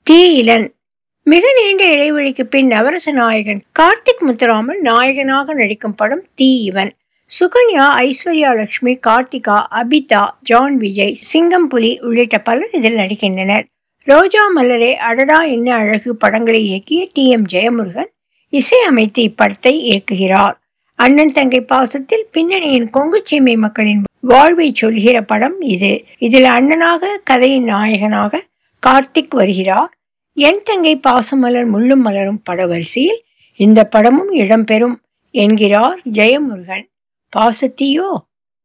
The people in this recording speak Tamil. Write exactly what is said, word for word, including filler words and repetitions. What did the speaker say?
தீயிலன் மிக நீண்ட இடைவெளிக்கு பின் நவரச நாயகன் கார்த்திக் முத்துராமன் நாயகனாக நடிக்கும் படம் தீ இவன். சுகன்யா, ஐஸ்வர்யா லட்சுமி, கார்த்திகா, அபிதா, ஜான் விஜய், சிங்கம் புலி உள்ளிட்ட பலர் இதில் நடிக்கின்றனர். ரோஜா மலரே, அடடா என்ன அழகு படங்களை இயக்கிய டி எம் ஜெயமுருகன் இசை அமைத்து இப்படத்தை இயக்குகிறார். அண்ணன் தங்கை பாசத்தில் பின்னணியின் கொங்கு சீமை மக்களின் வாழ்வை சொல்கிற படம் இது. இதில் அண்ணனாக கதையின் நாயகனாக கார்த்திக் வருகிறார். என் தங்கை பாசமலர் முள்ளும் மலரும் பட வரிசையில் இந்த படமும் இடம்பெறும் என்கிறார் ஜெயமுருகன். பாசத்தீயோ